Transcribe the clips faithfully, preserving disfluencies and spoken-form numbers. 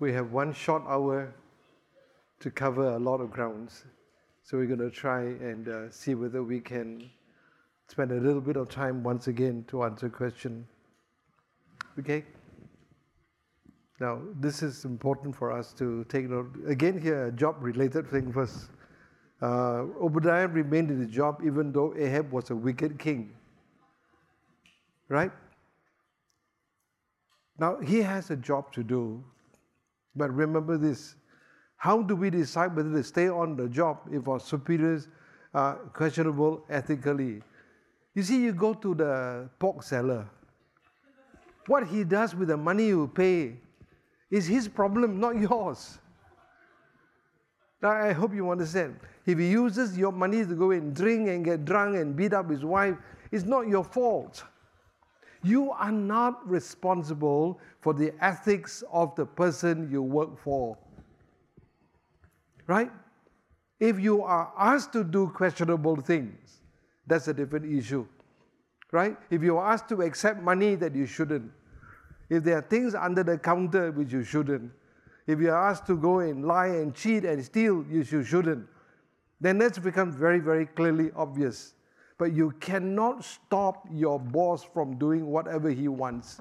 we have one short hour to cover a lot of grounds. So we're going to try and uh, see whether we can spend a little bit of time once again to answer a question. Okay? Now, this is important for us to take note. Again here, a job-related thing first. Uh, Obadiah remained in the job even though Ahab was a wicked king. Right? Now, he has a job to do. But remember this. How do we decide whether to stay on the job if our superiors are questionable ethically? You see, you go to the pork seller. What he does with the money you pay is his problem, not yours. Now, I hope you understand. If he uses your money to go and drink and get drunk and beat up his wife, it's not your fault. You are not responsible for the ethics of the person you work for. Right? If you are asked to do questionable things, that's a different issue. Right? If you are asked to accept money that you shouldn't, if there are things under the counter which you shouldn't, if you are asked to go and lie and cheat and steal which you shouldn't, then that's become very, very clearly obvious. But you cannot stop your boss from doing whatever he wants.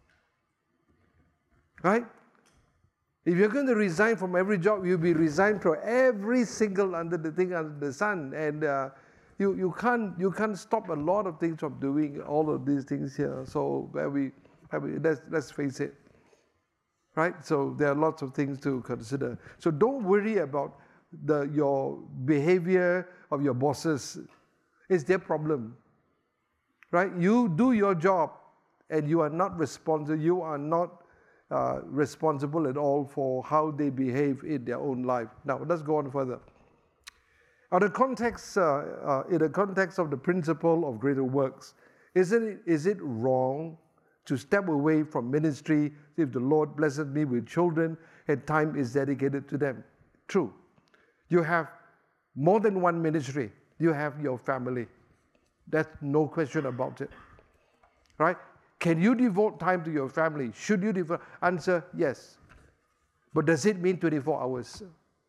Right? If you're going to resign from every job, you'll be resigned from every single under the thing under the sun. And uh, you, you, can't, you can't stop a lot of things from doing all of these things here. So we, let's, let's face it. Right? So there are lots of things to consider. So don't worry about the, your behavior of your bosses. It's their problem. Right? You do your job and you are not responsible. You are not uh, responsible at all for how they behave in their own life. Now, let's go on further. Now, the context, uh, uh, in the context of the principle of greater works, isn't it, is it wrong to step away from ministry if the Lord blesses me with children and time is dedicated to them? True. You have more than one ministry. You have your family. That's no question about it. Right? Can you devote time to your family? Should you devote? Answer, yes. But does it mean twenty-four hours?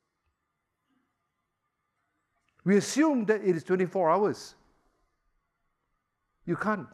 We assume that it is twenty-four hours. You can't.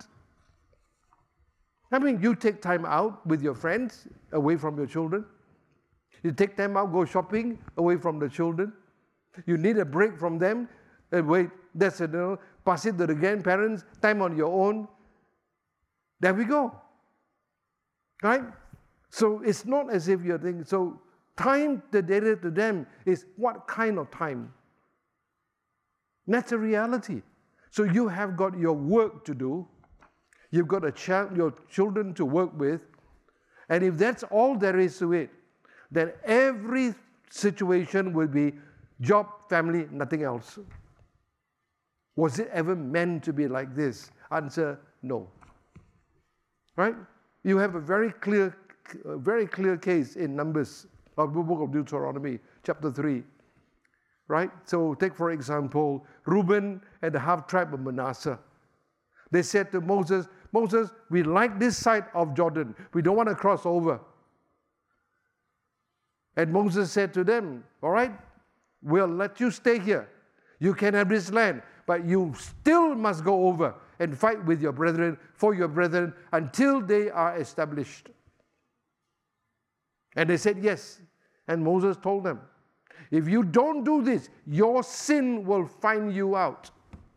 I mean, you take time out with your friends, away from your children. You take time out, go shopping, away from the children. You need a break from them. And wait, that's it. You know, pass it to the grandparents, time on your own. There we go. Right? So it's not as if you're thinking, so time dedicated to them is what kind of time? That's a reality. So you have got your work to do. You've got a child, your children to work with. And if that's all there is to it, then every situation will be job, family, nothing else. Was it ever meant to be like this? Answer, no. Right? You have a very clear, a very clear case in Numbers, of the book of Deuteronomy, chapter three. Right? So take, for example, Reuben and the half-tribe of Manasseh. They said to Moses, Moses, we like this side of Jordan. We don't want to cross over. And Moses said to them, all right, we'll let you stay here. You can have this land, but you still must go over and fight with your brethren, for your brethren, until they are established. And they said yes. And Moses told them, if you don't do this, your sin will find you out.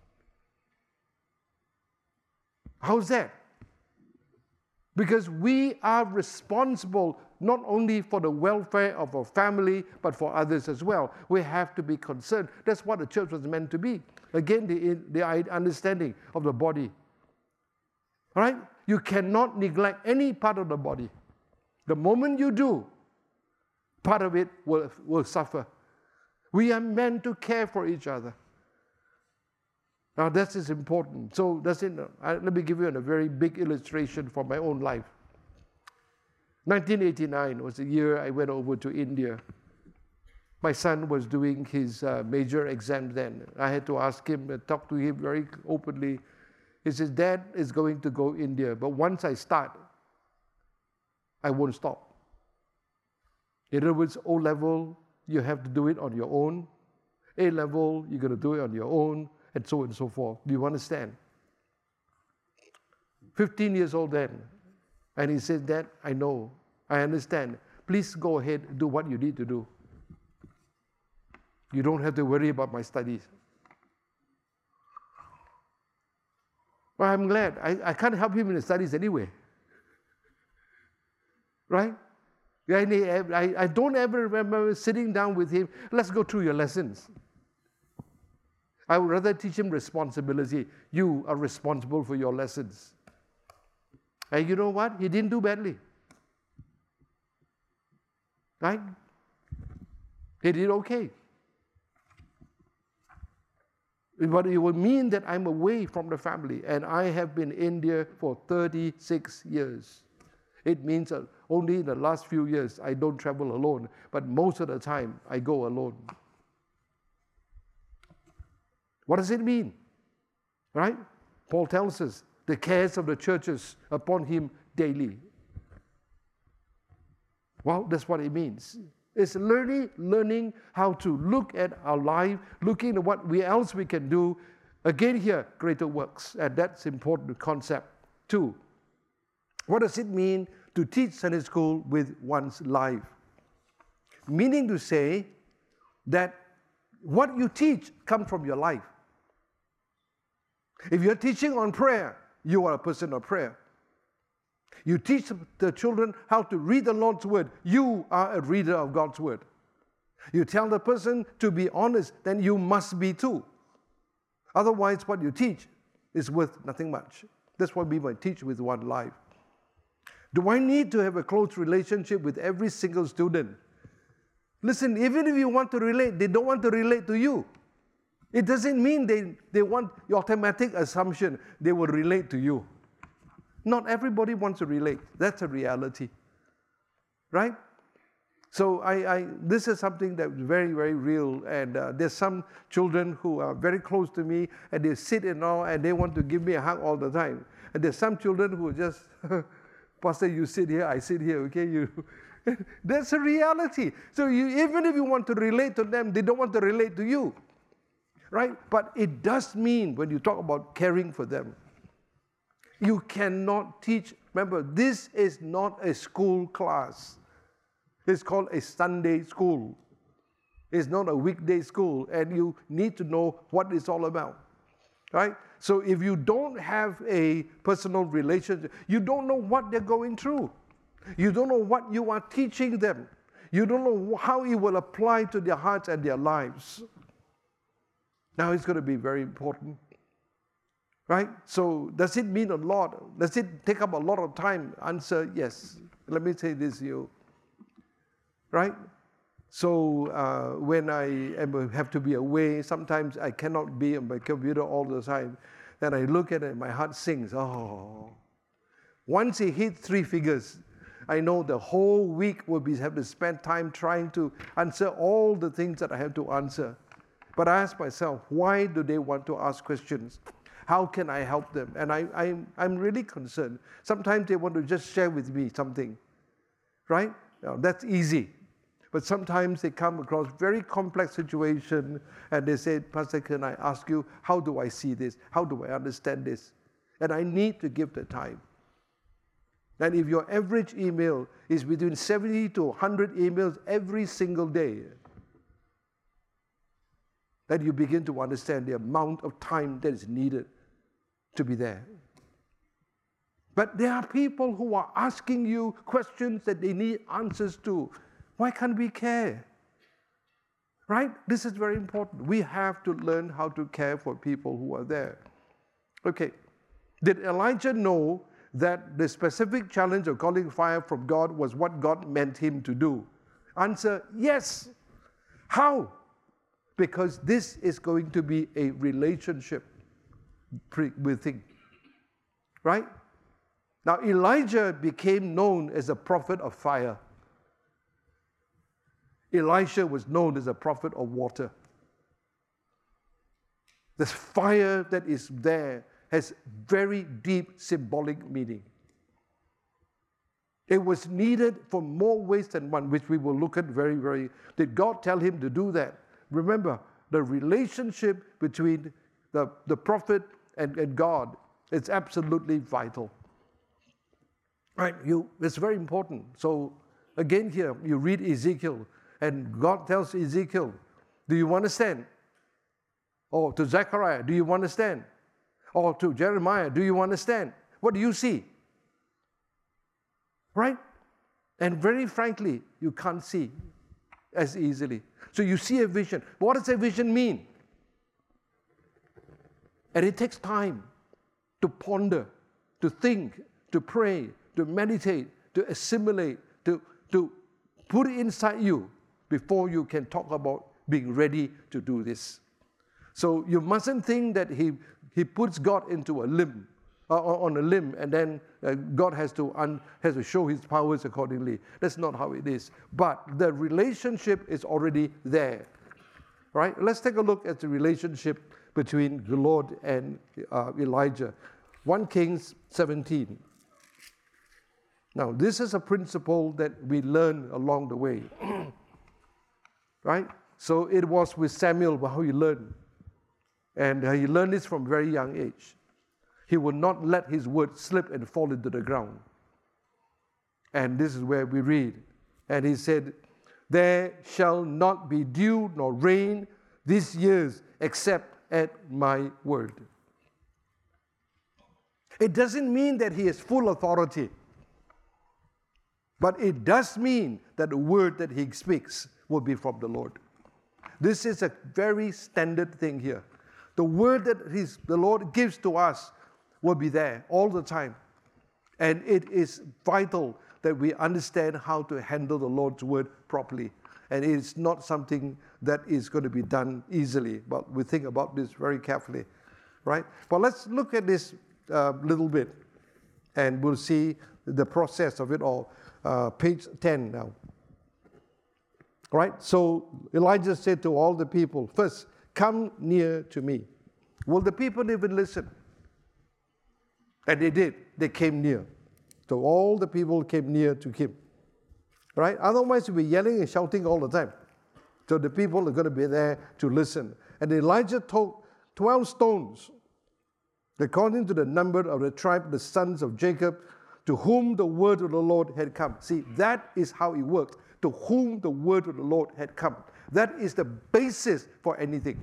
How's that? Because we are responsible not only for the welfare of our family, but for others as well. We have to be concerned. That's what the church was meant to be. Again, the, the understanding of the body. All right? You cannot neglect any part of the body. The moment you do, part of it will, will suffer. We are meant to care for each other. Now, that is important. So, that's it. Let me give you a very big illustration from my own life. nineteen eighty-nine was the year I went over to India. My son was doing his uh, major exam then. I had to ask him, uh, talk to him very openly. He says, Dad is going to go India, but once I start, I won't stop. In other words, O level, you have to do it on your own. A level, you're going to do it on your own, and so on and so forth. Do you understand? fifteen years old then, and he said, Dad, I know, I understand. Please go ahead and do what you need to do. You don't have to worry about my studies. Well, I'm glad. I, I can't help him in the studies anyway. Right? I, I, I don't ever remember sitting down with him, let's go through your lessons. I would rather teach him responsibility. You are responsible for your lessons. And you know what? He didn't do badly. Right? He did okay. But it would mean that I'm away from the family, and I have been in India for thirty-six years. It means that only in the last few years I don't travel alone, but most of the time I go alone. What does it mean? Right? Paul tells us the cares of the churches upon him daily. Well, that's what it means. It's learning, learning how to look at our life, looking at what we else we can do. Again here, greater works, and that's important concept. Two, what does it mean to teach Sunday school with one's life? Meaning to say that what you teach comes from your life. If you're teaching on prayer, you are a person of prayer. You teach the children how to read the Lord's Word, you are a reader of God's Word. You tell the person to be honest, then you must be too. Otherwise, what you teach is worth nothing much. That's what we might teach with one life. Do I need to have a close relationship with every single student? Listen, even if you want to relate, they don't want to relate to you. It doesn't mean they, they want your automatic assumption they will relate to you. Not everybody wants to relate. That's a reality. Right? So I, I, this is something that's very, very real. And uh, there's some children who are very close to me, and they sit and all, and they want to give me a hug all the time. And there's some children who just, Pastor, you sit here, I sit here, okay? You. That's a reality. So you, even if you want to relate to them, they don't want to relate to you. Right? But it does mean, when you talk about caring for them, you cannot teach. Remember, this is not a school class. It's called a Sunday school. It's not a weekday school, and you need to know what it's all about. Right? So if you don't have a personal relationship, you don't know what they're going through. You don't know what you are teaching them. You don't know how it will apply to their hearts and their lives. Now it's going to be very important. Right? So does it mean a lot? Does it take up a lot of time? Answer, yes. Let me say this to you. Right? So uh, when I am, have to be away, sometimes I cannot be on my computer all the time. Then I look at it and my heart sings. Oh. Once it hits three figures, I know the whole week will be have to spend time trying to answer all the things that I have to answer. But I ask myself, why do they want to ask questions? How can I help them? And I, I'm, I'm really concerned. Sometimes they want to just share with me something, right? Now, that's easy. But sometimes they come across very complex situation and they say, Pastor, can I ask you, how do I see this? How do I understand this? And I need to give the time. And if your average email is between seventy to one hundred emails every single day, then you begin to understand the amount of time that is needed to be there. But there are people who are asking you questions that they need answers to. Why can't we care? Right? This is very important. We have to learn how to care for people who are there. Okay. Did Elijah know that the specific challenge of calling fire from God was what God meant him to do? Answer, yes. How? Because this is going to be a relationship with him. Right? Now, Elijah became known as a prophet of fire. Elisha was known as a prophet of water. This fire that is there has very deep symbolic meaning. It was needed for more ways than one, which we will look at very, very. Did God tell him to do that? Remember, the relationship between the, the prophet and, and God is absolutely vital. Right? You, it's very important. So again here, you read Ezekiel, and God tells Ezekiel, do you understand? Or to Zechariah, do you understand? Or to Jeremiah, do you understand? What do you see? Right? And very frankly, you can't see as easily. So you see a vision. What does a vision mean? And it takes time to ponder, to think, to pray, to meditate, to assimilate, to, to put it inside you before you can talk about being ready to do this. So you mustn't think that he, he puts God into a limb, uh, on a limb, and then uh, God has to, un, has to show his powers accordingly. That's not how it is. But the relationship is already there. Right? Let's take a look at the relationship between the Lord and uh, Elijah. First Kings seventeen. Now, this is a principle that we learn along the way. Right? So it was with Samuel how he learned. And he learned this from a very young age. He would not let his word slip and fall into the ground. And this is where we read. And he said, there shall not be dew nor rain these years except at my word. It doesn't mean that he has full authority. But it does mean that the word that he speaks will be from the Lord. This is a very standard thing here. The word that his, the Lord gives to us will be there all the time. And it is vital that we understand how to handle the Lord's word properly. And it is not something that is going to be done easily, but we think about this very carefully, right? But let's look at this a uh, little bit, and we'll see the process of it all. Uh, page ten now. Right? So Elijah said to all the people, first, come near to me. Will the people even listen? And they did. They came near. So all the people came near to him. Right? Otherwise, we'll be yelling and shouting all the time. So the people are going to be there to listen. And Elijah took twelve stones, according to the number of the tribe of the sons of Jacob, to whom the word of the Lord had come. See, that is how it worked. To whom the word of the Lord had come. That is the basis for anything.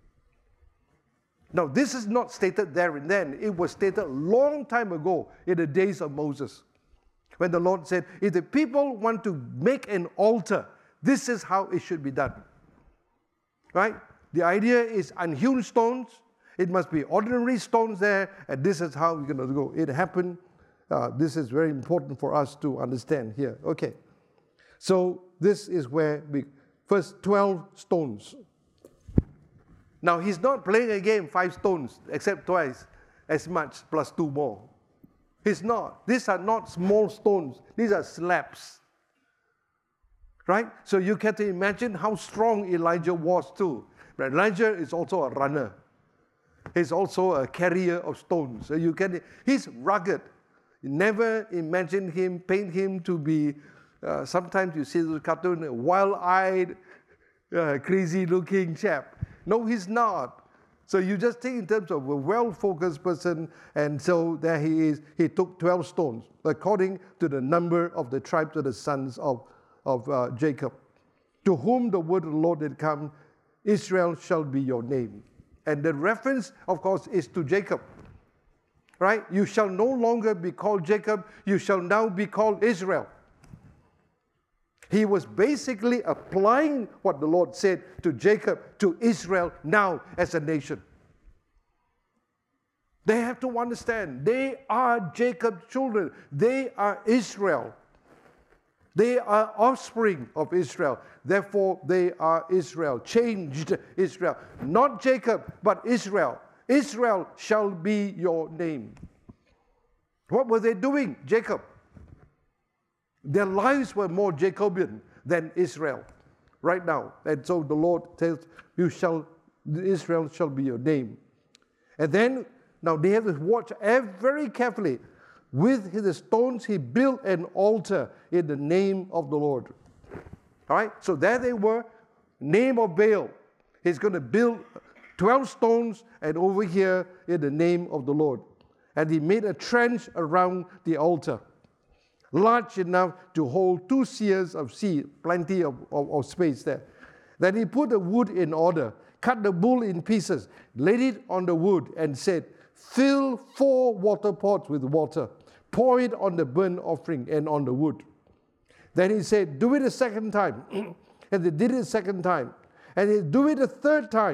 Now, this is not stated there and then. It was stated a long time ago in the days of Moses, when the Lord said, if the people want to make an altar, this is how it should be done. Right? The idea is unhewn stones. It must be ordinary stones there, and this is how we're going to go. It happened. Uh, this is very important for us to understand here. Okay. So this is where we, first twelve stones. Now he's not playing a game, five stones, except twice as much plus two more. He's not. These are not small stones. These are slabs. Right? So you can imagine how strong Elijah was too. But Elijah is also a runner. He's also a carrier of stones. So you can, he's rugged. You never imagine him, paint him to be, uh, sometimes you see the cartoon, a wild-eyed, uh, crazy-looking chap. No, he's not. So you just think in terms of a well-focused person, and so there he is. He took twelve stones, according to the number of the tribes of the sons of, of uh, Jacob. To whom the word of the Lord had come, Israel shall be your name. And the reference, of course, is to Jacob. Right? You shall no longer be called Jacob, you shall now be called Israel. He was basically applying what the Lord said to Jacob, to Israel now as a nation. They have to understand, they are Jacob's children. They are Israel. They are offspring of Israel. Therefore, they are Israel, changed Israel. Not Jacob, but Israel. Israel shall be your name. What were they doing, Jacob? Their lives were more Jacobian than Israel right now. And so the Lord tells, you shall, Israel shall be your name. And then, now they have to watch very carefully. With the stones he built an altar in the name of the Lord. All right, so there they were, name of Baal. He's going to build twelve stones, and over here in the name of the Lord. And he made a trench around the altar, large enough to hold two seahs of seed, plenty of, of, of space there. Then he put the wood in order, cut the bull in pieces, laid it on the wood, and said, fill four water pots with water, pour it on the burnt offering and on the wood. Then he said, do it a second time. And they did it a second time. And they do it a third time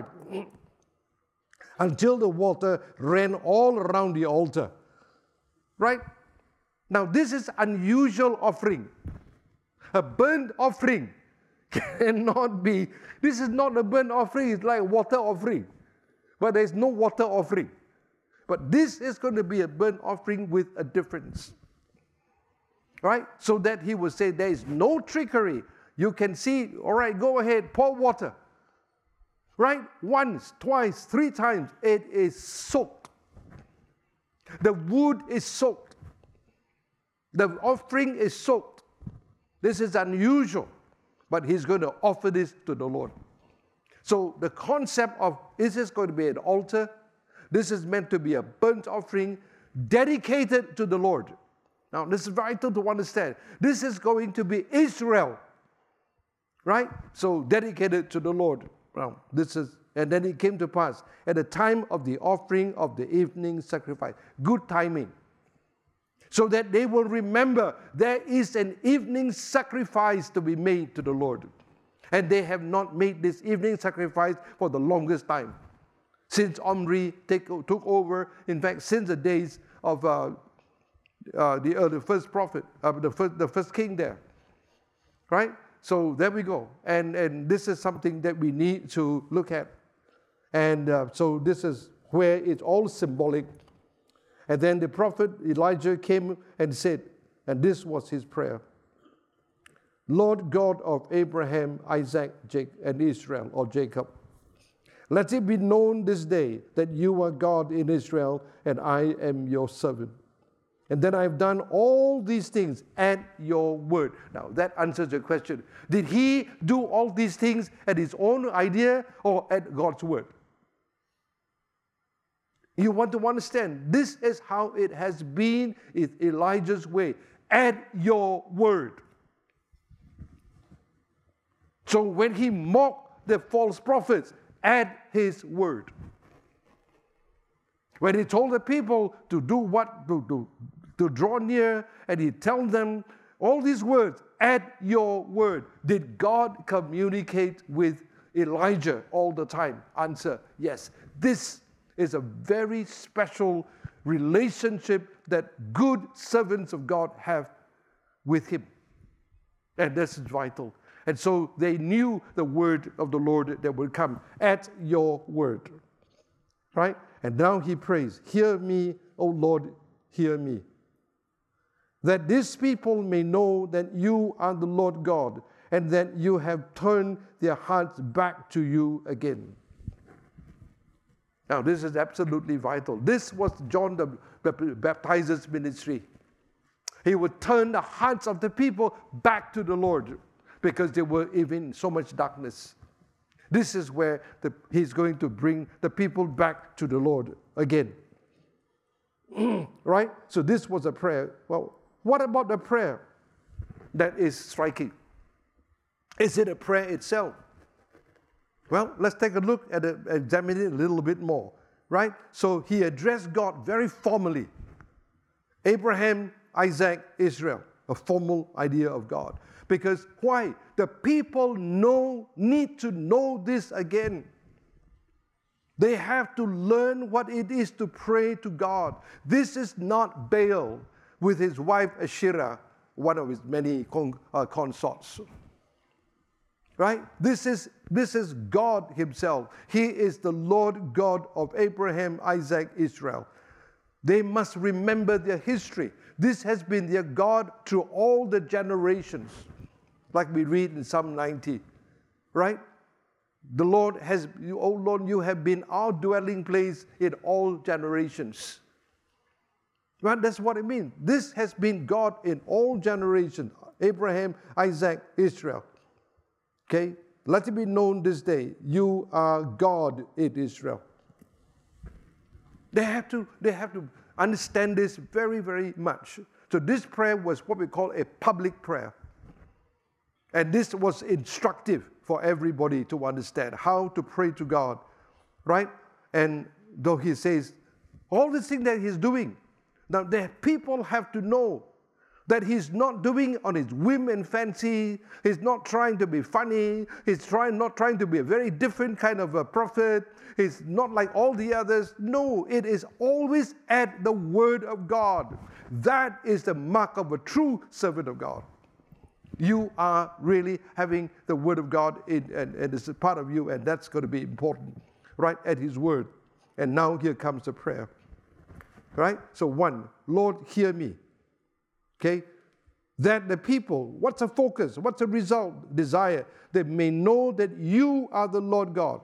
until the water ran all around the altar. Right? Now this is unusual offering. A burnt offering cannot be, this is not a burnt offering, it's like water offering. But there's no water offering. But this is going to be a burnt offering with a difference. Right? So that he will say there is no trickery. You can see, all right, go ahead, pour water. Right? Once, twice, three times, it is soaked. The wood is soaked. The offering is soaked. This is unusual, but he's going to offer this to the Lord. So the concept of, is this going to be an altar? This is meant to be a burnt offering dedicated to the Lord. Now, this is vital to understand. This is going to be Israel, right? So, dedicated to the Lord. Now, this is, and then it came to pass at the time of the offering of the evening sacrifice. Good timing. So that they will remember there is an evening sacrifice to be made to the Lord. And they have not made this evening sacrifice for the longest time. Since Omri take, took over, in fact, since the days of uh, uh, the, uh, the first prophet, uh, the, first, the first king there. Right? So there we go. And, and this is something that we need to look at. And uh, so this is where it's all symbolic. And then the prophet Elijah came and said, and this was his prayer, Lord God of Abraham, Isaac, Jacob, and Israel, or Jacob, let it be known this day that you are God in Israel, and I am your servant. And then I've done all these things at your word. Now, that answers the question. Did he do all these things at his own idea or at God's word? You want to understand, this is how it has been in Elijah's way. At your word. So when he mocked the false prophets, at his word. When he told the people to do what, to, to, to draw near, and he told them all these words, at your word. Did God communicate with Elijah all the time? Answer, yes. This is a very special relationship that good servants of God have with him. And this is vital. And so they knew the word of the Lord that would come, at your word. Right? And now he prays, hear me, O Lord, hear me. That this people may know that you are the Lord God, and that you have turned their hearts back to you again. Now, this is absolutely vital. This was John the Baptizer's ministry. He would turn the hearts of the people back to the Lord because they were in so much darkness. This is where the, he's going to bring the people back to the Lord again. Right? So this was a prayer. Well, what about the prayer that is striking? Is it a prayer itself? Well, let's take a look at it, examine it a little bit more, right? So he addressed God very formally. Abraham, Isaac, Israel, a formal idea of God. Because why? The people know, need to know this again. They have to learn what it is to pray to God. This is not Baal with his wife Asherah, one of his many con- uh, consorts. Right? This is, this is God himself. He is the Lord God of Abraham, Isaac, Israel. They must remember their history. This has been their God through all the generations. Like we read in Psalm ninety. Right? The Lord has, oh Lord, you have been our dwelling place in all generations. Right? That's what it means. This has been God in all generations. Abraham, Isaac, Israel. Okay? Let it be known this day, you are God in Israel. They have to, they have to understand this very, very much. So this prayer was what we call a public prayer. And this was instructive for everybody to understand how to pray to God. Right? And though he says, all the things that he's doing, now the people have to know that he's not doing on his whim and fancy. He's not trying to be funny. He's trying not trying to be a very different kind of a prophet. He's not like all the others. No, it is always at the word of God. That is the mark of a true servant of God. You are really having the word of God in, and, and it's a part of you, and that's going to be important, right? At his word. And now here comes the prayer. Right? So one, Lord, hear me. Okay? That the people, what's the focus? What's the result? Desire. They may know that you are the Lord God.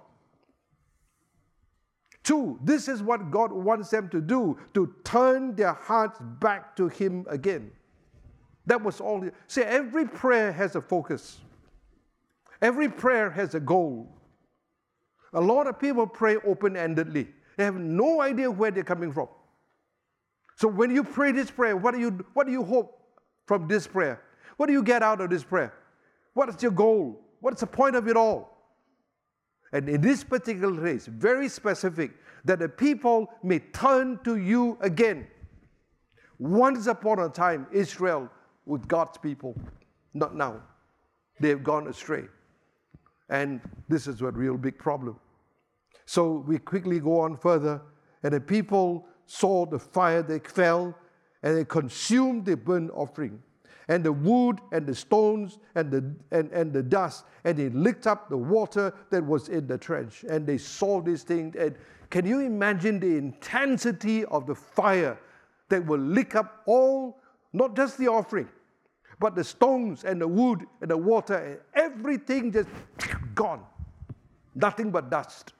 Two, this is what God wants them to do, to turn their hearts back to him again. That was all. See, every prayer has a focus. Every prayer has a goal. A lot of people pray open-endedly. They have no idea where they're coming from. So when you pray this prayer, what do you, what do you hope from this prayer? What do you get out of this prayer? What is your goal? What's the point of it all? And in this particular case, very specific, that the people may turn to you again. Once upon a time, Israel was God's people. Not now. They have gone astray. And this is a real big problem. So we quickly go on further. And the people saw the fire that fell, and they consumed the burnt offering, and the wood, and the stones, and the, and, and the dust, and they licked up the water that was in the trench. And they saw these things. And can you imagine the intensity of the fire that will lick up all, not just the offering, but the stones, and the wood, and the water, and everything just gone. Nothing but dust.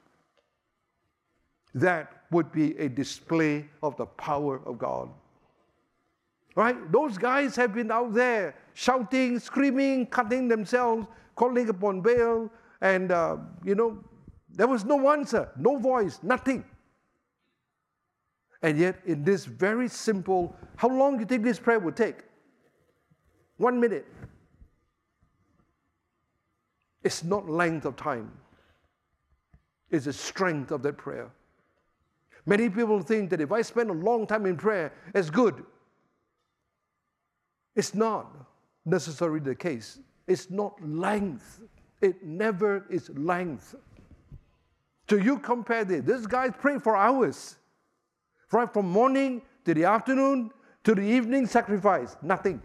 That would be a display of the power of God. Right? Those guys have been out there shouting, screaming, cutting themselves, calling upon Baal, and, uh, you know, there was no answer, no voice, nothing. And yet, in this very simple, how long do you think this prayer would take? One minute. It's not length of time. It's the strength of that prayer. Many people think that if I spend a long time in prayer, it's good. It's not necessarily the case. It's not length. It never is length. So you compare this. This guy prayed for hours. Right from morning to the afternoon to the evening sacrifice. Nothing.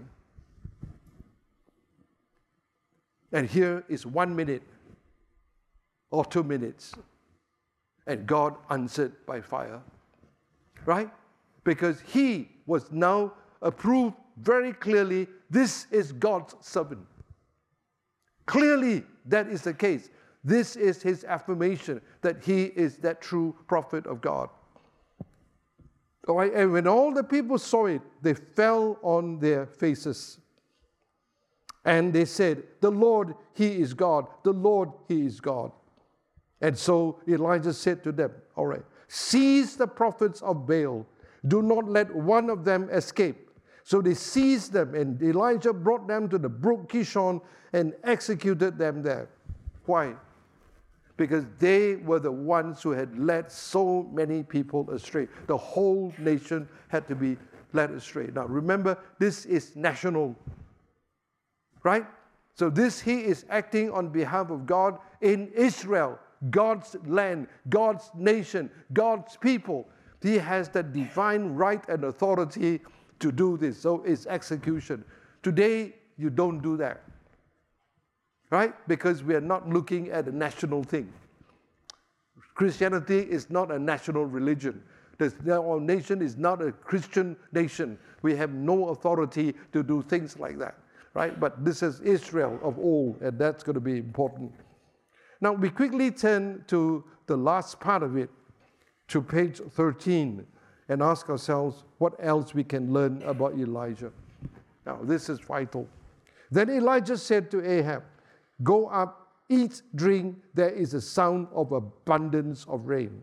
And here is one minute or two minutes. And God answered by fire. Right? Because he was now approved very clearly, this is God's servant. Clearly, that is the case. This is his affirmation that he is that true prophet of God. All right, and when all the people saw it, they fell on their faces. And they said, the Lord, he is God. The Lord, he is God. And so Elijah said to them, all right, seize the prophets of Baal. Do not let one of them escape. So they seized them, and Elijah brought them to the brook Kishon and executed them there. Why? Because they were the ones who had led so many people astray. The whole nation had to be led astray. Now remember, this is national, right? So this, he is acting on behalf of God in Israel. God's land, God's nation, God's people. He has the divine right and authority to do this. So it's execution. Today, you don't do that. Right? Because we are not looking at a national thing. Christianity is not a national religion. Our nation is not a Christian nation. We have no authority to do things like that. Right? But this is Israel of old, and that's going to be important. Now, we quickly turn to the last part of it, to page thirteen and ask ourselves what else we can learn about Elijah. Now, this is vital. Then Elijah said to Ahab, "Go up, eat, drink, there is a sound of abundance of rain."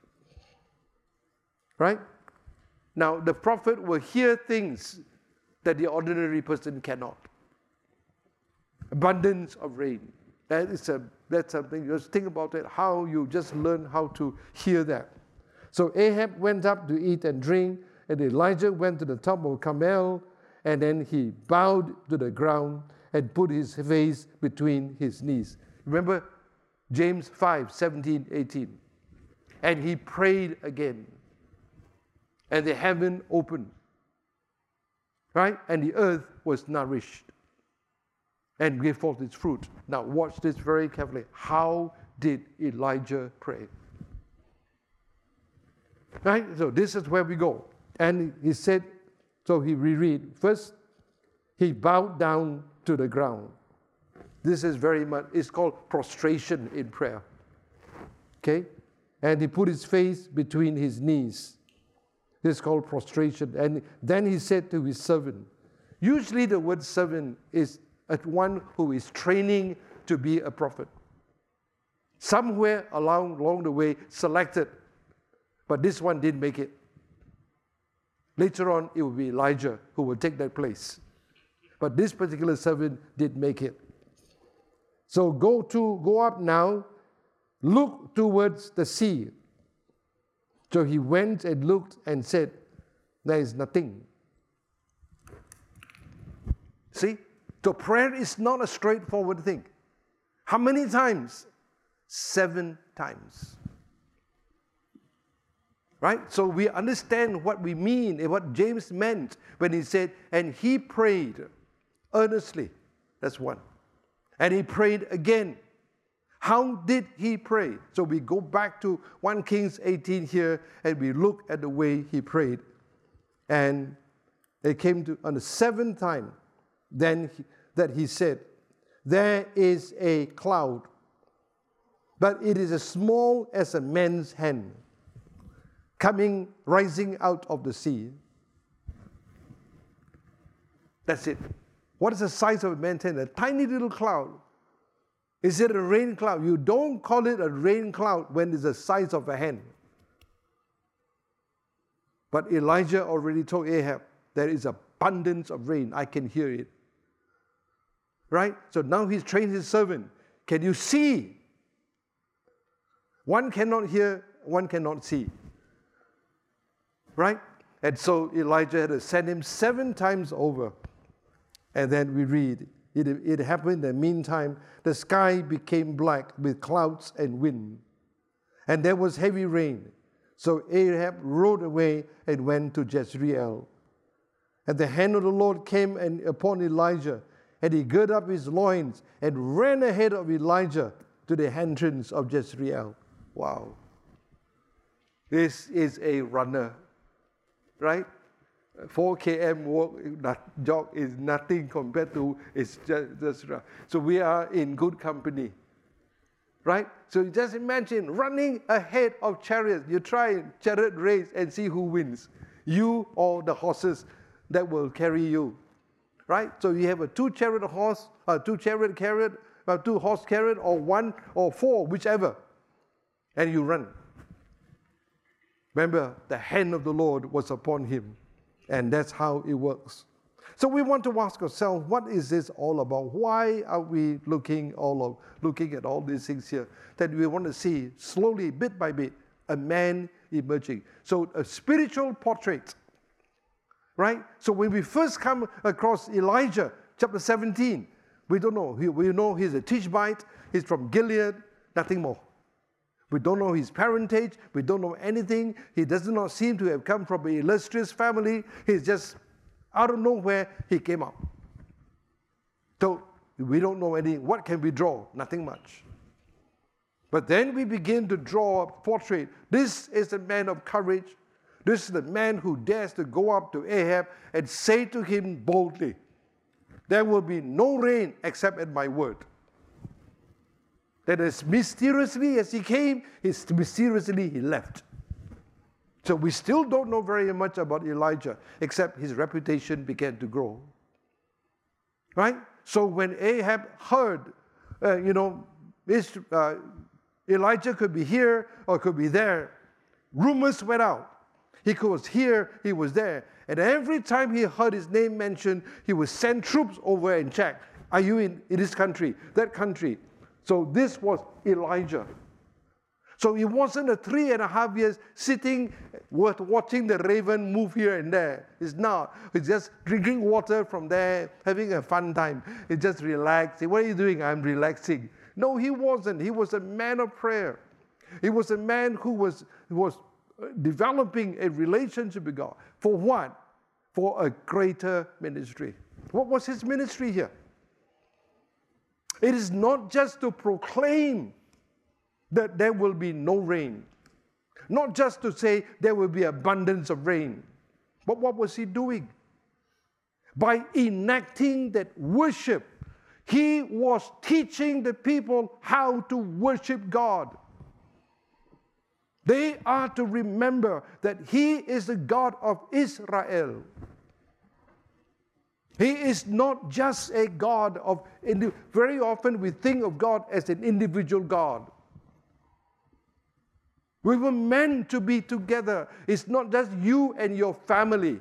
Right? Now, the prophet will hear things that the ordinary person cannot. Abundance of rain. That is a, that's something, just think about it, how you just learn how to hear that. So Ahab went up to eat and drink, and Elijah went to the top of Carmel, and then he bowed to the ground and put his face between his knees. Remember James five, seventeen, eighteen. And he prayed again, and the heaven opened, right? And the earth was nourished and gave forth its fruit. Now watch this very carefully. How did Elijah pray? Right? So this is where we go. And he said, so he reread. First, he bowed down to the ground. This is very much, it's called prostration in prayer. Okay? And he put his face between his knees. This is called prostration. And then he said to his servant, usually the word servant is at one who is training to be a prophet. Somewhere along, along the way, selected. But this one didn't make it. Later on, it will be Elijah who will take that place. But this particular servant did make it. So go to go up now, look towards the sea. So he went and looked and said, there is nothing. See? So prayer is not a straightforward thing. How many times? Seven times. Right? So we understand what we mean and what James meant when he said, and he prayed earnestly. That's one. And he prayed again. How did he pray? So we go back to First Kings eighteen here, and we look at the way he prayed. And it came to, on the seventh time, then he, that he said, there is a cloud, but it is as small as a man's hand, coming, rising out of the sea. That's it. What is the size of a man's hand? A tiny little cloud. Is it a rain cloud? You don't call it a rain cloud when it's the size of a hand. But Elijah already told Ahab, there is abundance of rain. I can hear it. Right? So now he's trained his servant. Can you see? One cannot hear, one cannot see. Right? And so Elijah had to send him seven times over. And then we read, it, it happened in the meantime, the sky became black with clouds and wind. And there was heavy rain. So Ahab rode away and went to Jezreel. And the hand of the Lord came and upon Elijah, and he girded up his loins and ran ahead of Elijah to the entrance of Jezreel. Wow. This is a runner, right? four kilometers walk, that jog is nothing compared to, it's just, just run. So we are in good company, right? So just imagine running ahead of chariots. You try chariot race and see who wins. You or the horses that will carry you, right? So you have a two chariot horse, uh, two chariot carrier, uh, two horse carrier, or one or four, whichever, and you run. Remember, the hand of the Lord was upon him, and that's how it works. So we want to ask ourselves, what is this all about? Why are we looking all of, looking at all these things here? That we want to see slowly, bit by bit, a man emerging. So a spiritual portrait, right? So when we first come across Elijah, chapter seventeen, we don't know. We know he's a Tishbite, he's from Gilead, nothing more. We don't know his parentage. We don't know anything. He does not seem to have come from an illustrious family. He's just out of nowhere, he came up. So we don't know anything. What can we draw? Nothing much. But then we begin to draw a portrait. This is the man of courage. This is the man who dares to go up to Ahab and say to him boldly, there will be no rain except at my word. That as mysteriously as he came, as mysteriously he left. So we still don't know very much about Elijah, except his reputation began to grow. Right? So when Ahab heard, uh, you know, this, uh, Elijah could be here or could be there, rumors went out. He was here, he was there. And every time he heard his name mentioned, he would send troops over and check. Are you in, in this country, that country? So this was Elijah. So it wasn't a three and a half years sitting watching the raven move here and there. It's not. It's just drinking water from there, having a fun time. It's just relaxing. What are you doing? I'm relaxing. No, he wasn't. He was a man of prayer. He was a man who was, was developing a relationship with God. For what? For a greater ministry. What was his ministry here? It is not just to proclaim that there will be no rain. Not just to say there will be abundance of rain. But what was he doing? By enacting that worship, he was teaching the people how to worship God. They are to remember that he is the God of Israel. He is not just a God of... Very often we think of God as an individual God. We were meant to be together. It's not just you and your family.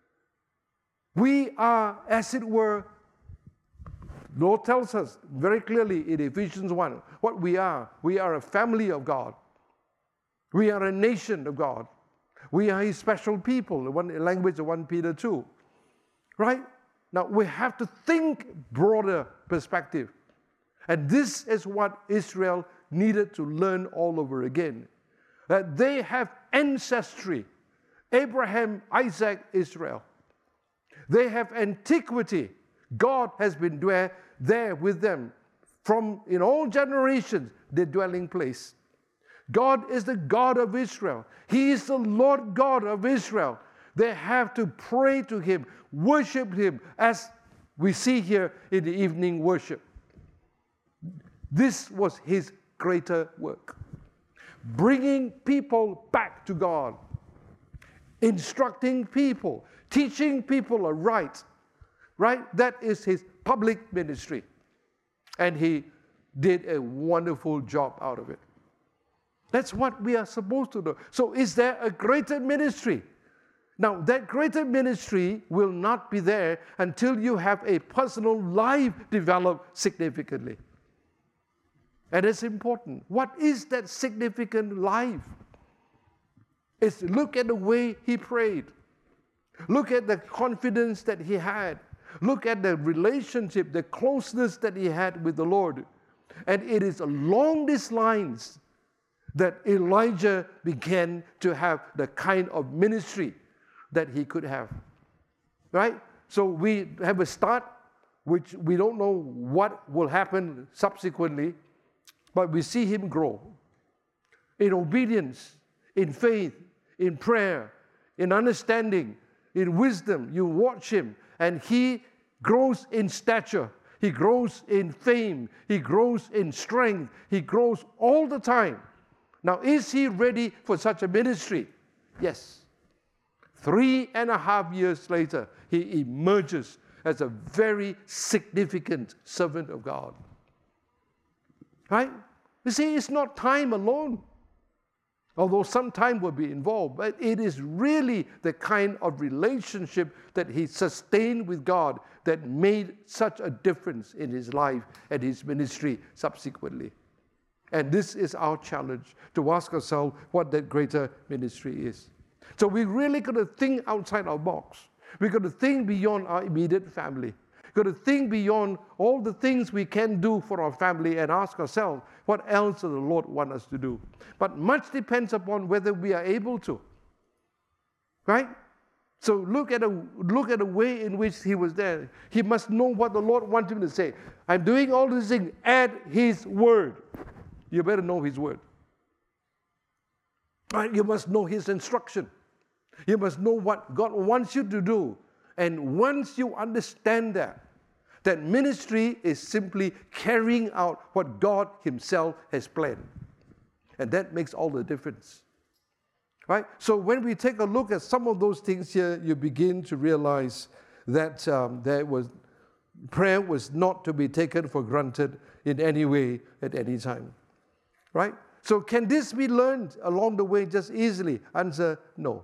We are, as it were, the Lord tells us very clearly in Ephesians one what we are. We are a family of God. We are a nation of God. We are His special people, the one language of First Peter two. Right? Now, we have to think broader perspective. And this is what Israel needed to learn all over again. That they have ancestry. Abraham, Isaac, Israel. They have antiquity. God has been there, there with them from in all generations, their dwelling place. God is the God of Israel. He is the Lord God of Israel. They have to pray to Him, worship Him, as we see here in the evening worship. This was His greater work. Bringing people back to God. Instructing people. Teaching people aright. Right? That is His public ministry. And He did a wonderful job out of it. That's what we are supposed to do. So is there a greater ministry? Now, that greater ministry will not be there until you have a personal life developed significantly. And it's important. What is that significant life? It's look at the way he prayed. Look at the confidence that he had. Look at the relationship, the closeness that he had with the Lord. And it is along these lines that Elijah began to have the kind of ministry that he could have. Right? So we have a start, which we don't know what will happen subsequently, but we see him grow in obedience, in faith, in prayer, in understanding, in wisdom. You watch him, and he grows in stature. He grows in fame. He grows in strength. He grows all the time. Now, is he ready for such a ministry? Yes. Three and a half years later, he emerges as a very significant servant of God. Right? You see, it's not time alone. Although some time will be involved, but it is really the kind of relationship that he sustained with God that made such a difference in his life and his ministry subsequently. And this is our challenge, to ask ourselves what that greater ministry is. So we really got to think outside our box. We've got to think beyond our immediate family. We've got to think beyond all the things we can do for our family and ask ourselves, what else does the Lord want us to do? But much depends upon whether we are able to. Right? So look at, a, look at the way in which he was there. He must know what the Lord wants him to say. I'm doing all these things at His word. You better know His word. Right? You must know His instruction. You must know what God wants you to do. And once you understand that, that ministry is simply carrying out what God Himself has planned. And that makes all the difference. Right? So when we take a look at some of those things here, you begin to realize that um, there was prayer was not to be taken for granted in any way at any time. Right? So can this be learned along the way just easily? Answer, no.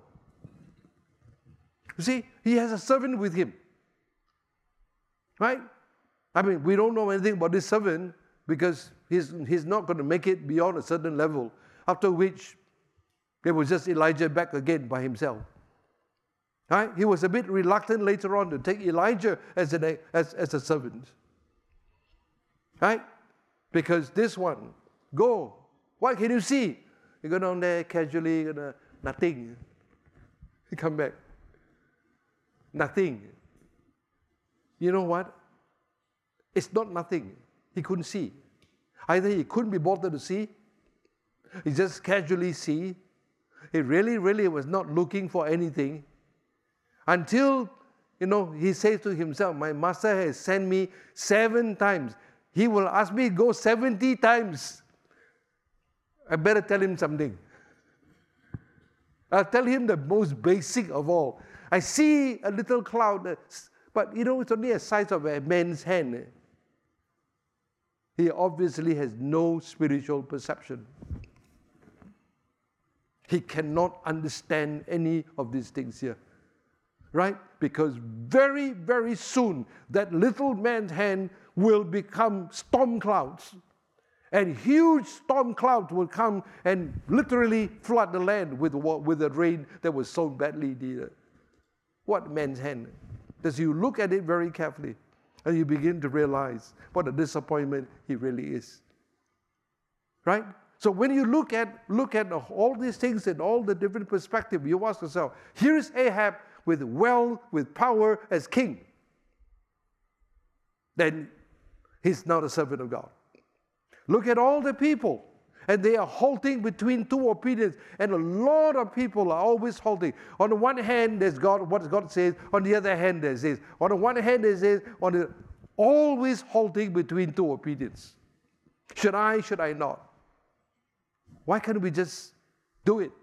You see, he has a servant with him. Right? I mean, we don't know anything about this servant because he's, he's not going to make it beyond a certain level, after which there was just Elijah back again by himself. Right? He was a bit reluctant later on to take Elijah as, an, as, as a servant. Right? Because this one, go. What can you see? You go down there casually, gonna, nothing. You come back. Nothing. You know what? It's not nothing. He couldn't see. Either he couldn't be bothered to see, he just casually see. He really, really was not looking for anything until, you know, he says to himself, my master has sent me seven times. He will ask me to go seventy times. I better tell him something. I'll tell him the most basic of all. I see a little cloud, but you know, it's only the size of a man's hand. He obviously has no spiritual perception. He cannot understand any of these things here. Right? Because very, very soon, that little man's hand will become storm clouds. And huge storm clouds will come and literally flood the land with, with the rain that was so badly needed. What man's hand? As you look at it very carefully, and you begin to realize what a disappointment he really is. Right? So when you look at look at all these things in all the different perspectives, you ask yourself, here is Ahab with wealth, with power as king. Then he's not a servant of God. Look at all the people, and they are halting between two opinions, and a lot of people are always halting. On the one hand, there's God, what God says. On the other hand, there's this. On the one hand, there's this. On the always halting between two opinions. Should I? Should I not? Why can't we just do it?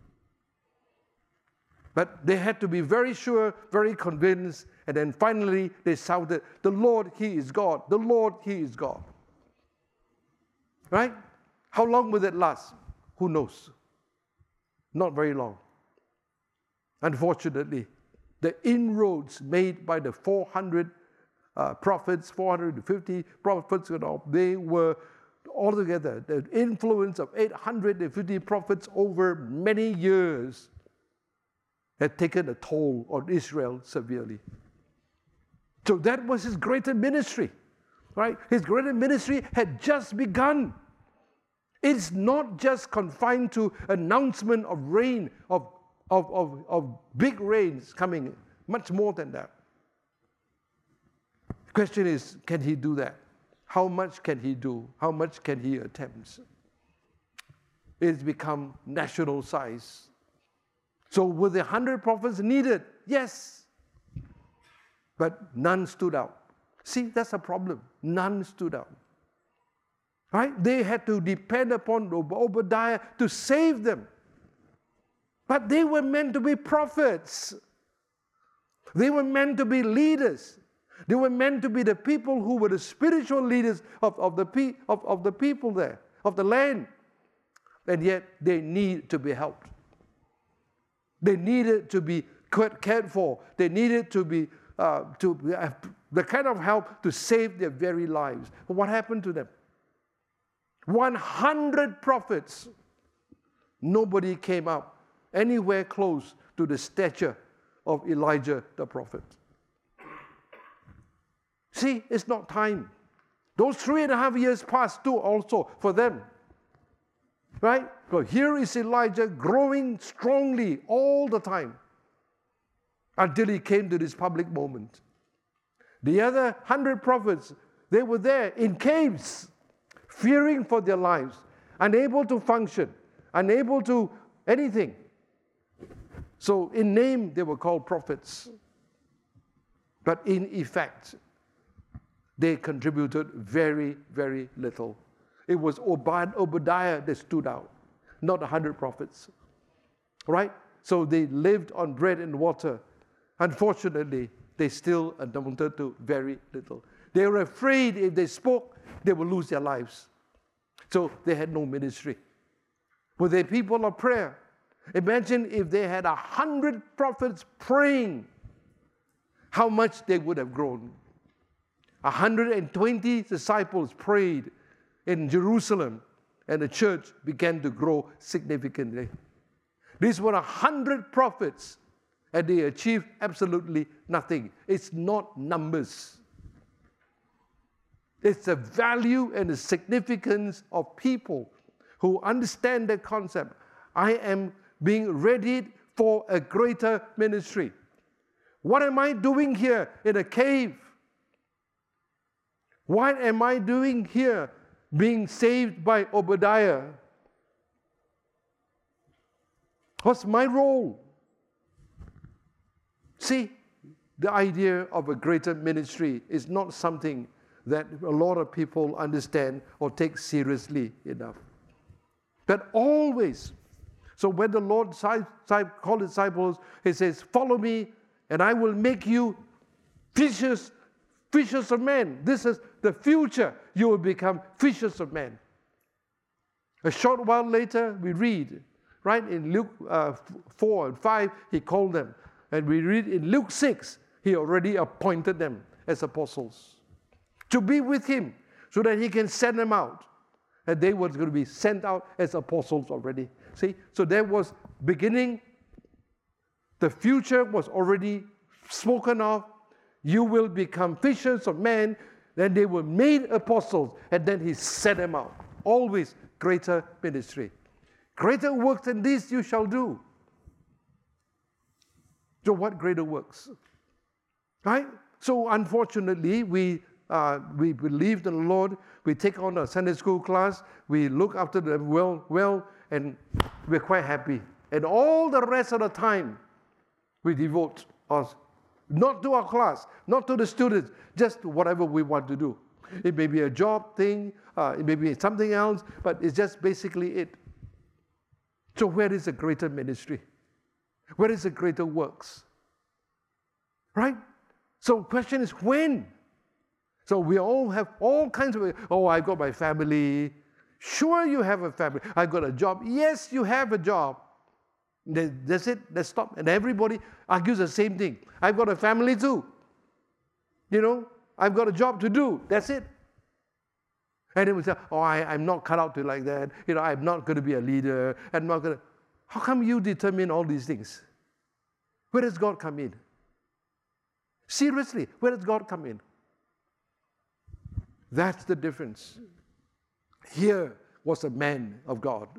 But they had to be very sure, very convinced, and then finally they shouted, the Lord, He is God. The Lord, He is God. Right? How long will it last? Who knows? Not very long. Unfortunately, the inroads made by the four hundred uh, prophets, four hundred fifty prophets, you know, they were altogether, the influence of eight hundred fifty prophets over many years had taken a toll on Israel severely. So that was his greater ministry, right? His greater ministry had just begun. It's not just confined to announcement of rain, of, of, of, of big rains coming, much more than that. The question is, can he do that? How much can he do? How much can he attempt? It's become national size. So were the hundred prophets needed? Yes. But none stood out. See, that's a problem. None stood out. Right? They had to depend upon Obadiah to save them. But they were meant to be prophets. They were meant to be leaders. They were meant to be the people who were the spiritual leaders of, of, the, pe- of, of the people there, of the land. And yet they need to be helped. They needed to be cared for. They needed to be uh, to have the kind of help to save their very lives. But what happened to them? one hundred prophets. Nobody came up anywhere close to the stature of Elijah the prophet. See, it's not time. Those three and a half years passed too also for them. Right? So here is Elijah growing strongly all the time until he came to this public moment. The other hundred prophets, they were there in caves, fearing for their lives, unable to function, unable to anything. So in name, they were called prophets. But in effect, they contributed very, very little. It was Obadiah that stood out, not a hundred prophets. right? So they lived on bread and water. Unfortunately, they still amounted to very little. They were afraid if they spoke, they would lose their lives. So they had no ministry. Were they people of prayer? Imagine if they had a hundred prophets praying, how much they would have grown. one hundred twenty disciples prayed in Jerusalem, and the church began to grow significantly. These were a hundred prophets, and they achieved absolutely nothing. It's not numbers. It's the value and the significance of people who understand the concept. I am being readied for a greater ministry. What am I doing here in a cave? What am I doing here being saved by Obadiah? What's my role? See, the idea of a greater ministry is not something that a lot of people understand or take seriously enough. But always, so when the Lord called disciples, He says, follow me and I will make you fishers, fishers of men. This is the future. You will become fishers of men. A short while later, we read, right, in Luke uh, four and five, He called them. And we read in Luke six, He already appointed them as apostles to be with Him so that He can send them out. And they were going to be sent out as apostles already. See, so there was beginning. The future was already spoken of. You will become fishers of men. Then they were made apostles, and then He sent them out. Always greater ministry. Greater works than these you shall do. So what greater works? Right? So unfortunately, we uh, we believe in the Lord. We take on a Sunday school class. We look after them well, well, and we're quite happy. And all the rest of the time, we devote us not to our class, not to the students, just to whatever we want to do. It may be a job thing, uh, it may be something else, but it's just basically it. So where is the greater ministry? Where is the greater works? Right? So the question is when? So we all have all kinds of, oh, I've got my family. Sure, you have a family. I've got a job. Yes, you have a job. That's it. Let's stop. And everybody argues the same thing. I've got a family too. You know, I've got a job to do. That's it. And they would say, oh, I, I'm not cut out to like that. You know, I'm not going to be a leader. I'm not going to. How come you determine all these things? Where does God come in? Seriously, where does God come in? That's the difference. Here was a man of God.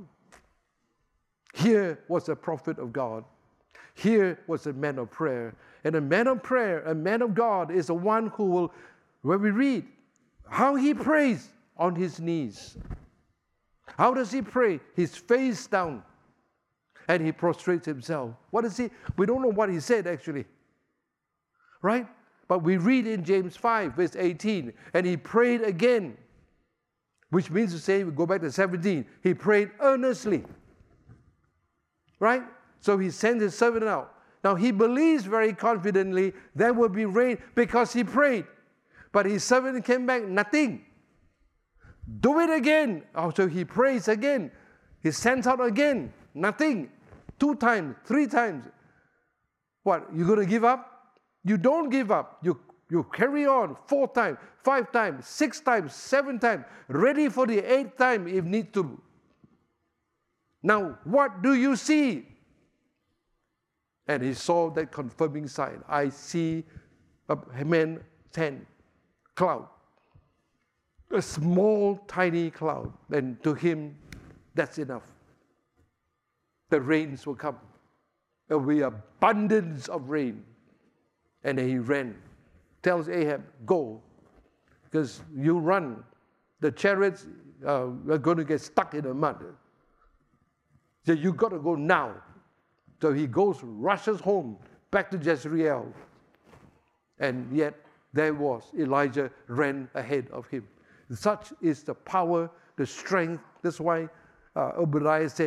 Here was a prophet of God. Here was a man of prayer. And a man of prayer, a man of God, is the one who will, when we read how he prays on his knees. How does he pray? His face down. And he prostrates himself. What is he? We don't know what he said actually. Right? But we read in James five, verse eighteen, and he prayed again. Which means to say, we go back to seventeen, he prayed earnestly. Right? So he sends his servant out. Now he believes very confidently there will be rain because he prayed. But his servant came back, nothing. Do it again. Oh, so he prays again. He sends out again, nothing. Two times, three times. What, you going to give up? You don't give up. You, you carry on four times, five times, six times, seven times, ready for the eighth time if need to. Now, what do you see? And he saw that confirming sign. I see a man, ten, cloud. A small, tiny cloud. And to him, that's enough. The rains will come. There will be abundance of rain. And then he ran. Tells Ahab, go. Because you run. The chariots uh, are going to get stuck in the mud. So you got to go now. So he goes, rushes home, back to Jezreel. And yet there was, Elijah ran ahead of him. Such is the power, the strength. That's why uh, Obadiah said,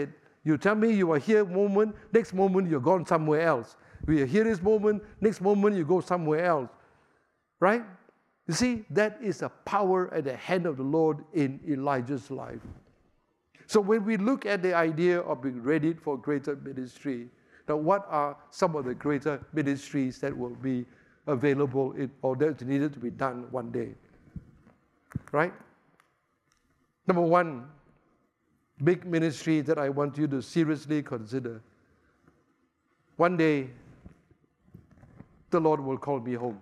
You tell me you are here moment, next moment you're gone somewhere else. We are here this moment, next moment you go somewhere else. Right? You see, that is a power at the hand of the Lord in Elijah's life. So when we look at the idea of being ready for greater ministry, now what are some of the greater ministries that will be available in, or that needed to be done one day? Right? Number one, big ministry that I want you to seriously consider. One day, the Lord will call me home.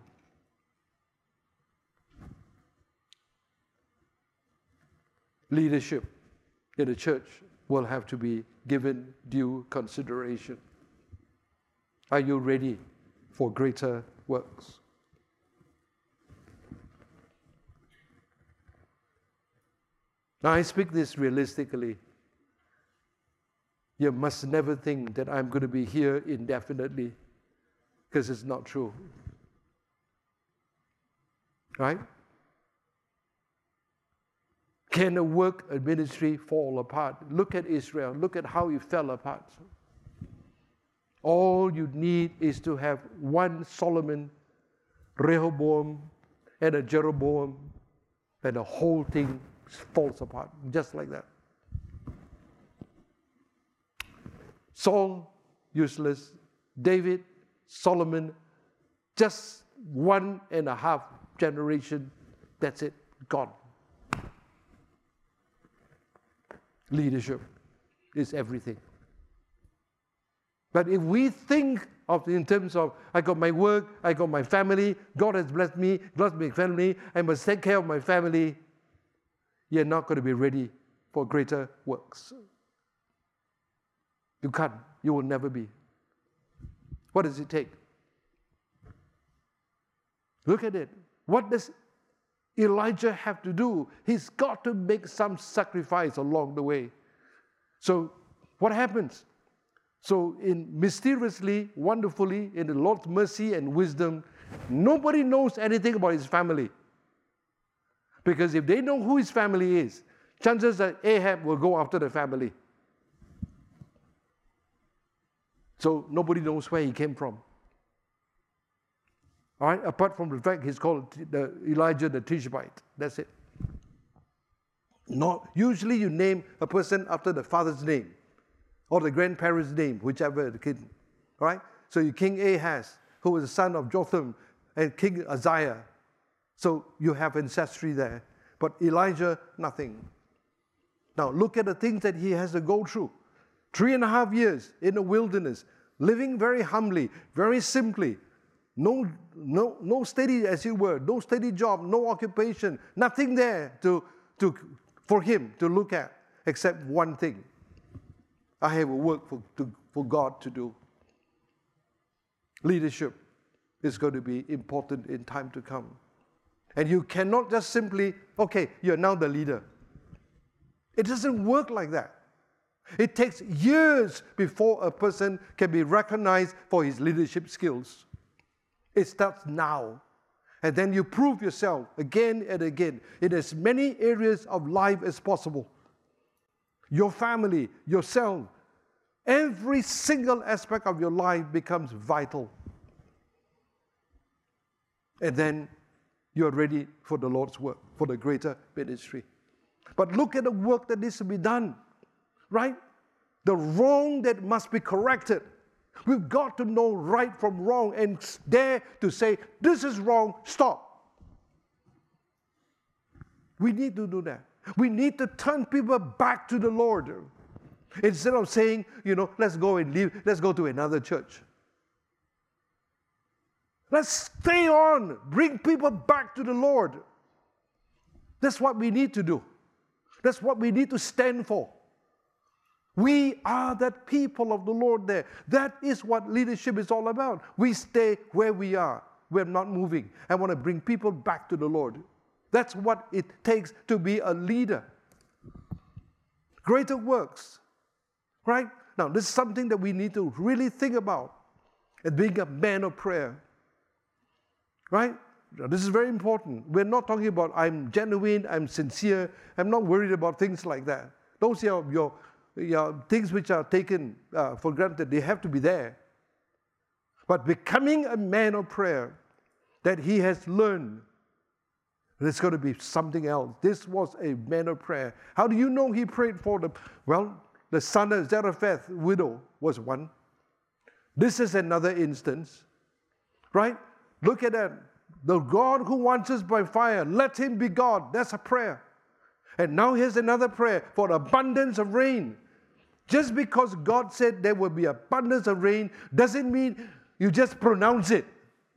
Leadership in the church will have to be given due consideration. Are you ready for greater works? Now, I speak this realistically. You must never think that I'm going to be here indefinitely, because it's not true. Right? Can a work, a ministry fall apart? Look at Israel. Look at how it fell apart. All you need is to have one Solomon, Rehoboam, and a Jeroboam, and the whole thing falls apart, just like that. Saul, useless. David, Solomon, just one and a half generation. That's it, gone. Leadership is everything. But if we think of in terms of, I got my work, I got my family, God has blessed me, blessed my family, I must take care of my family, you're not going to be ready for greater works. You can't. You will never be. What does it take? Look at it. What does Elijah have to do? He's got to make some sacrifice along the way. So what happens? So in mysteriously, wonderfully, in the Lord's mercy and wisdom, nobody knows anything about his family. Because if they know who his family is, chances that Ahab will go after the family. So nobody knows where he came from. All right? Apart from the fact he's called the Elijah the Tishbite. That's it. Not, usually you name a person after the father's name or the grandparents' name, whichever the kid. All right? So you King Ahaz, who was the son of Jotham, and King Uzziah. So you have ancestry there. But Elijah, nothing. Now look at the things that he has to go through. Three and a half years in the wilderness, living very humbly, very simply. No, no, no steady, as it were, no steady job, no occupation, nothing there to, to, for him to look at, except one thing. I have a work for, to, for God to do. Leadership is going to be important in time to come. And you cannot just simply, okay, you're now the leader. It doesn't work like that. It takes years before a person can be recognized for his leadership skills. It starts now. And then you prove yourself again and again in as many areas of life as possible. Your family, yourself, every single aspect of your life becomes vital. And then you're ready for the Lord's work, for the greater ministry. But look at the work that needs to be done. Right? The wrong that must be corrected. We've got to know right from wrong and dare to say, this is wrong, stop. We need to do that. We need to turn people back to the Lord. Instead of saying, you know, let's go and leave, let's go to another church. Let's stay on, bring people back to the Lord. That's what we need to do. That's what we need to stand for. We are that people of the Lord there. That is what leadership is all about. We stay where we are. We're not moving. I want to bring people back to the Lord. That's what it takes to be a leader. Greater works. Right? Now, this is something that we need to really think about. And being a man of prayer. Right? Now, this is very important. We're not talking about I'm genuine, I'm sincere. I'm not worried about things like that. Those are your you know, things which are taken uh, for granted, they have to be there. But becoming a man of prayer, that he has learned, there's going to be something else. This was a man of prayer. How do you know he prayed for the, well, the son of Zarephath, widow, was one. This is another instance, right? Look at that. The God who wants us by fire, let him be God. That's a prayer. And now here's another prayer for abundance of rain. Just because God said there will be abundance of rain doesn't mean you just pronounce it.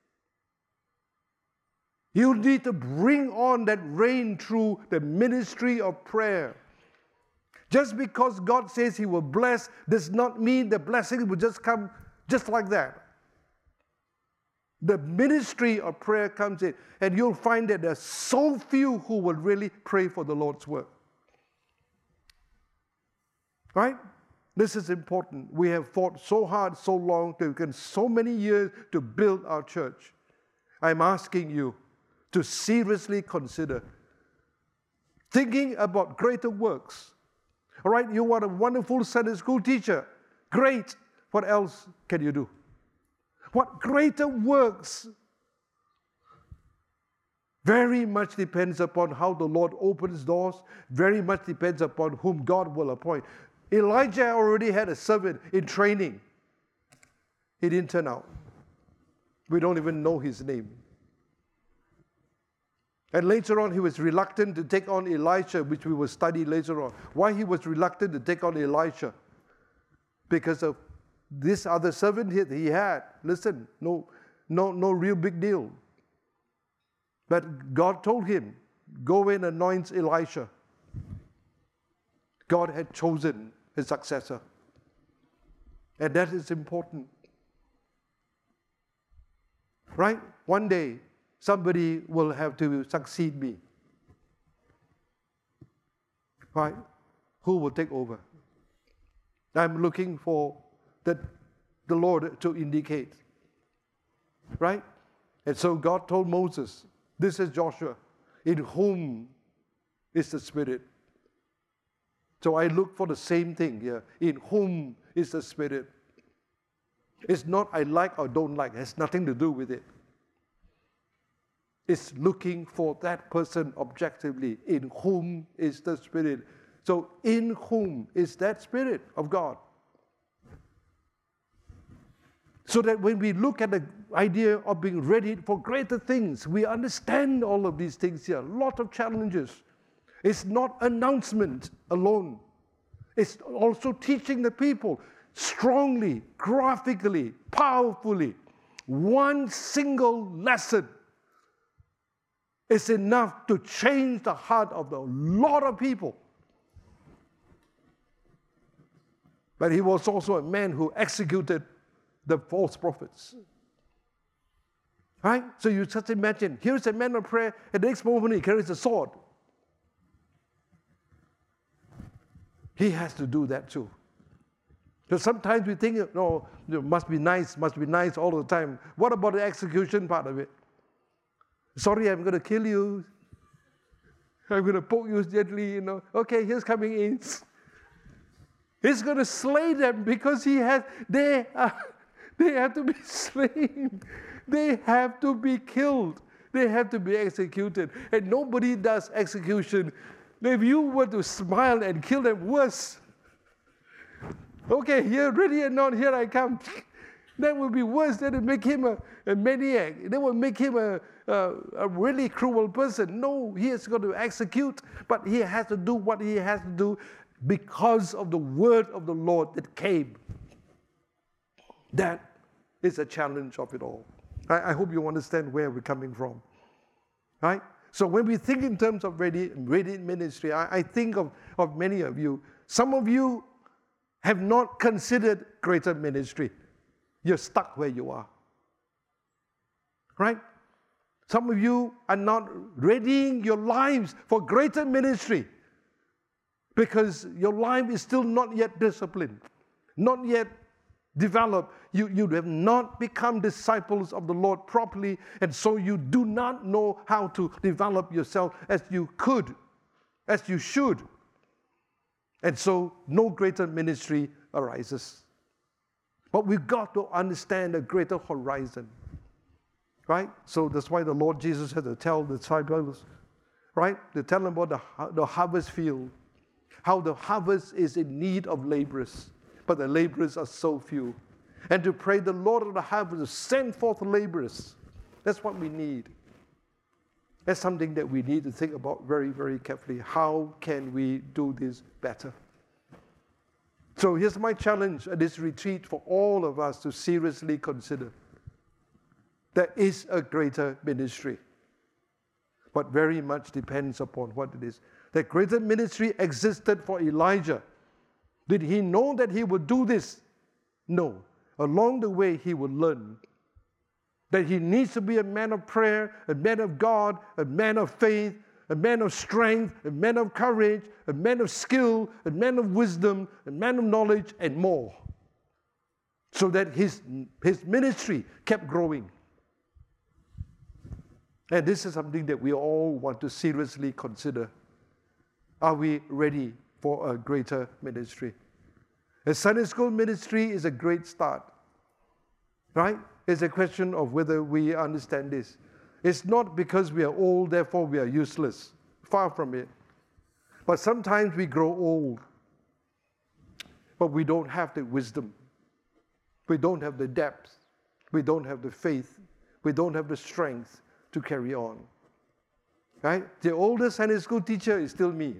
You need to bring on that rain through the ministry of prayer. Just because God says he will bless does not mean the blessing will just come just like that. The ministry of prayer comes in, and you'll find that there's so few who will really pray for the Lord's work. Right? This is important. We have fought so hard, so long, taken so many years to build our church. I'm asking you to seriously consider thinking about greater works. All right, you are a wonderful Sunday school teacher. Great. What else can you do? What greater works? Very much depends upon how the Lord opens doors. Very much depends upon whom God will appoint. Elijah already had a servant in training. He didn't turn out. We don't even know his name. And later on, he was reluctant to take on Elisha, which we will study later on. Why he was reluctant to take on Elisha? Because of this other servant he had. Listen, no, no, no real big deal. But God told him, go and anoint Elisha. God had chosen his successor. And that is important. Right? One day, somebody will have to succeed me. Right? Who will take over? I'm looking for the, the Lord to indicate. Right? And so God told Moses, this is Joshua, in whom is the Spirit. So I look for the same thing here. In whom is the Spirit? It's not I like or don't like. It has nothing to do with it. It's looking for that person objectively. In whom is the Spirit? So in whom is that Spirit of God? So that when we look at the idea of being ready for greater things, we understand all of these things here. A lot of challenges. It's not announcement alone. It's also teaching the people strongly, graphically, powerfully. One single lesson is enough to change the heart of a lot of people. But he was also a man who executed the false prophets. Right? So you just imagine, here's a man of prayer, and the next moment he carries a sword. He has to do that too. Because sometimes we think, no, it must be nice, must be nice all the time. What about the execution part of it? Sorry, I'm going to kill you. I'm going to poke you gently, you know. Okay, here's coming in. He's going to slay them because he has, they, are, they have to be slain. They have to be killed. They have to be executed. And nobody does execution. If you were to smile and kill them, worse. Okay, here, ready or not, here I come. That would be worse. That would make him a, a maniac. That would make him a, a, a really cruel person. No, he is going to execute, but he has to do what he has to do because of the word of the Lord that came. That is a challenge of it all. I, I hope you understand where we're coming from. Right? So when we think in terms of radiant, radiant ministry, I, I think of, of many of you. Some of you have not considered greater ministry. You're stuck where you are. Right? Some of you are not readying your lives for greater ministry because your life is still not yet disciplined, not yet developed. You, you have not become disciples of the Lord properly, and so you do not know how to develop yourself as you could, as you should. And so no greater ministry arises. But we've got to understand a greater horizon. Right? So that's why the Lord Jesus had to tell the disciples, right? To tell them about the, the harvest field, how the harvest is in need of laborers, but the laborers are so few. And to pray the Lord of the harvest to send forth laborers. That's what we need. That's something that we need to think about very, very carefully. How can we do this better? So here's my challenge at this retreat for all of us to seriously consider. There is a greater ministry, but very much depends upon what it is. That greater ministry existed for Elijah. Did he know that he would do this? No. Along the way, he would learn that he needs to be a man of prayer, a man of God, a man of faith, a man of strength, a man of courage, a man of skill, a man of wisdom, a man of knowledge, and more. So that his, his ministry kept growing. And this is something that we all want to seriously consider. Are we ready for a greater ministry? A Sunday school ministry is a great start, right? It's a question of whether we understand this. It's not because we are old, therefore we are useless. Far from it. But sometimes we grow old, but we don't have the wisdom. We don't have the depth. We don't have the faith. We don't have the strength to carry on. Right? The oldest Sunday school teacher is still me.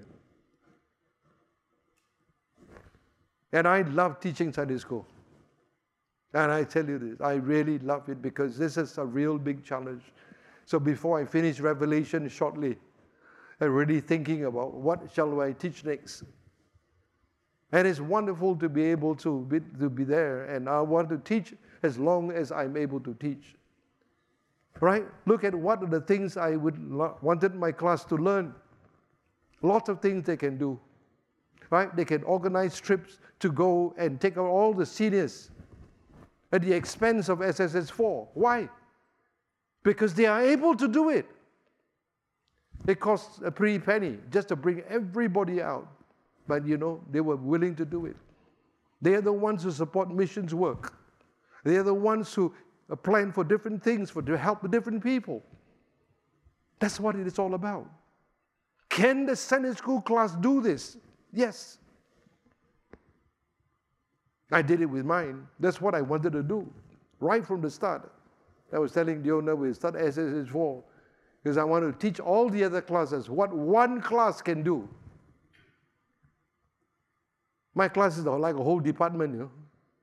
And I love teaching Sunday school. And I tell you this, I really love it because this is a real big challenge. So before I finish Revelation shortly, I'm really thinking about what shall I teach next. And it's wonderful to be able to be, to be there. And I want to teach as long as I'm able to teach. Right? Look at what are the things I would wanted my class to learn. Lots of things they can do. Right? They can organize trips to go and take out all the seniors at the expense of S S S four. Why? Because they are able to do it. It costs a pretty penny just to bring everybody out. But you know, they were willing to do it. They are the ones who support missions work. They are the ones who plan for different things for to help different people. That's what it is all about. Can the Sunday school class do this? Yes. I did it with mine. That's what I wanted to do, right from the start. I was telling Diona we start S S S four because I want to teach all the other classes what one class can do. My classes are like a whole department, you know.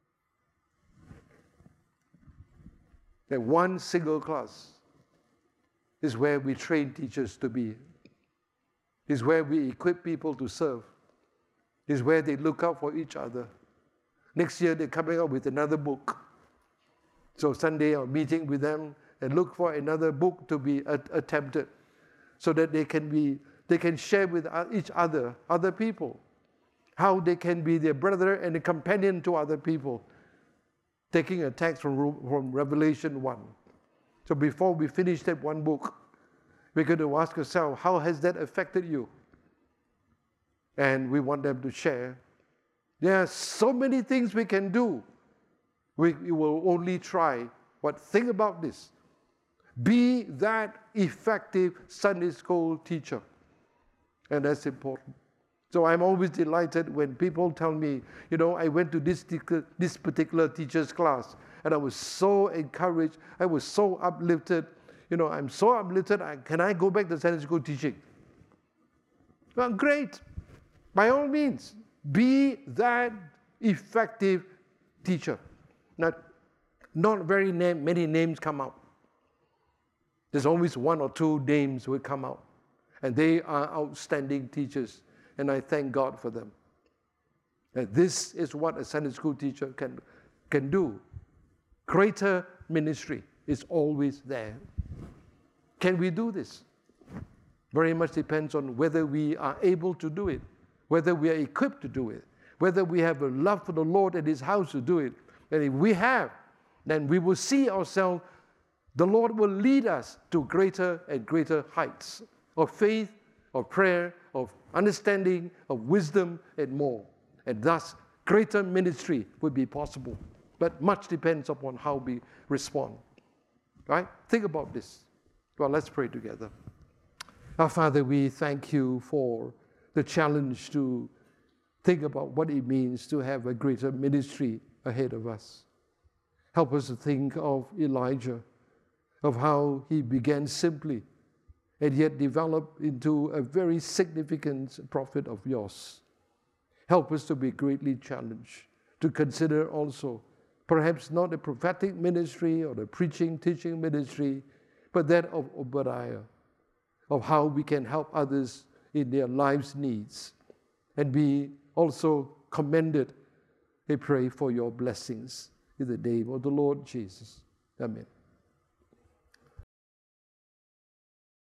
That one single class is where we train teachers to be. Is where we equip people to serve. Is where they look out for each other. Next year they're coming up with another book. So Sunday I'm meeting with them and look for another book to be attempted so that they can be they can share with each other, other people, how they can be their brother and a companion to other people. Taking a text from, from Revelation one. So before we finish that one book, we're going to ask ourselves, how has that affected you? And we want them to share. There are so many things we can do. We, we will only try. But think about this. Be that effective Sunday school teacher. And that's important. So I'm always delighted when people tell me, you know, I went to this, this particular teacher's class and I was so encouraged, I was so uplifted. You know, I'm so uplifted, I, can I go back to Sunday school teaching? Well, great. By all means, be that effective teacher. Not, not very name, many names come out. There's always one or two names will come out. And they are outstanding teachers. And I thank God for them. And this is what a Sunday school teacher can, can do. Greater ministry is always there. Can we do this? Very much depends on whether we are able to do it, whether we are equipped to do it, whether we have a love for the Lord and His house to do it. And if we have, then we will see ourselves, the Lord will lead us to greater and greater heights of faith, of prayer, of understanding, of wisdom, and more. And thus, greater ministry would be possible. But much depends upon how we respond. Right? Think about this. Well, let's pray together. Our Father, we thank you for the challenge to think about what it means to have a greater ministry ahead of us. Help us to think of Elijah, of how he began simply and yet developed into a very significant prophet of yours. Help us to be greatly challenged, to consider also perhaps not the prophetic ministry or the preaching, teaching ministry, but that of Obadiah, of how we can help others in their lives' needs and be also commended. I pray for your blessings in the name of the Lord Jesus. Amen.